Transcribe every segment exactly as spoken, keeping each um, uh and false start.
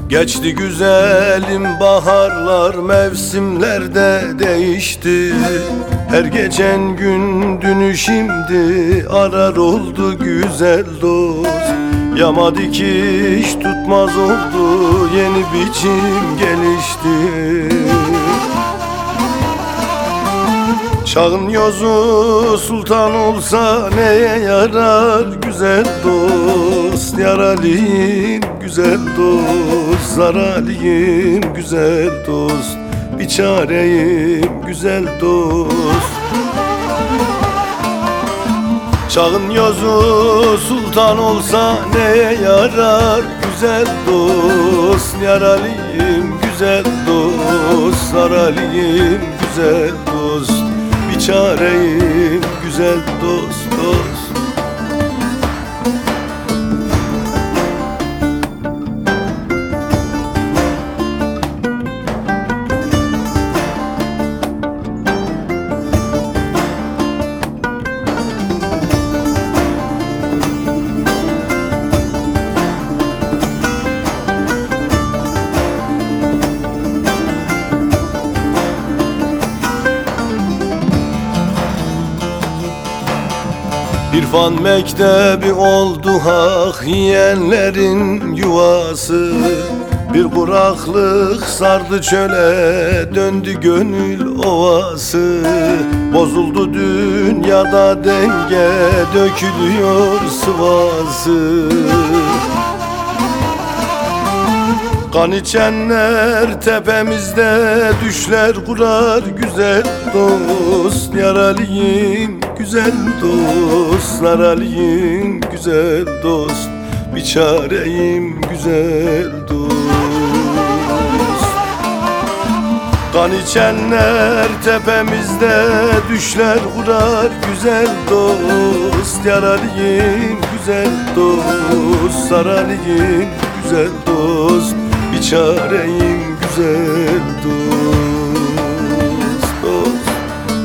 Geçti güzelim baharlar, mevsimlerde değişti. Her geçen gün dünü şimdi arar oldu güzel dost. Yama dikiş tutmaz oldu, yeni biçim gelişti. Çağın yozu sultan olsa neye yarar güzel dost? Yaralıyım güzel dost, zaralıyım güzel dost, bir çareyim güzel dost. Çağın yozu sultan olsa neye yarar güzel dost? Yaralıyım güzel dost, zaralıyım güzel dost, bir çareyim güzel dost dost. İrfan mektebi oldu hak yiyenlerin yuvası. Bir kuraklık sardı çöle, döndü gönül ovası. Bozuldu dünyada denge, dökülüyor sıvası. Kan içenler tepemizde düşler kurar güzel dost. Yaralıyım güzel dost, zaralıyım güzel dost, bir çareyim güzel dost. Kan içenler tepemizde düşler kurar güzel dost. Yaralıyım güzel dost, zaralıyım güzel dost, bir çareyim güzel dost dost.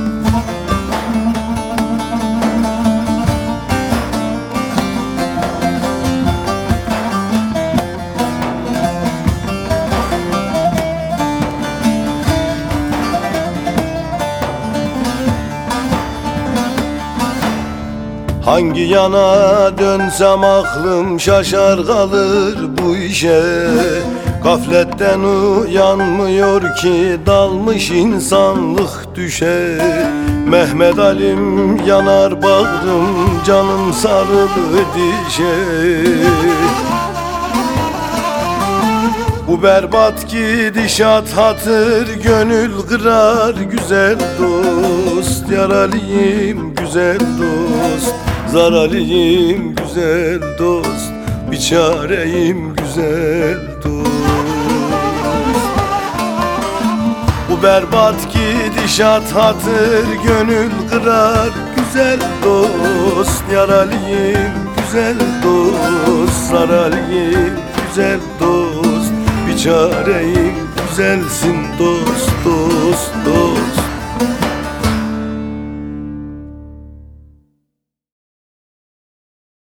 Hangi yana dönsem aklım şaşar kalır bu işe. Gafletten uyanmıyor ki dalmış insanlık düşe. Mehmet Ali'm yanar bağrım, canım sarılı dişe. Bu berbat gidişat hatır gönül kırar güzel dost. Yaralıyım güzel dost, zaralıyım güzel dost, bir çareyim güzel dost. Bu berbat gidişat hatır gönül kırar güzel dost. Yaralıyım güzel dost, zaralıyım güzel dost, bir çareyim güzelsin dost.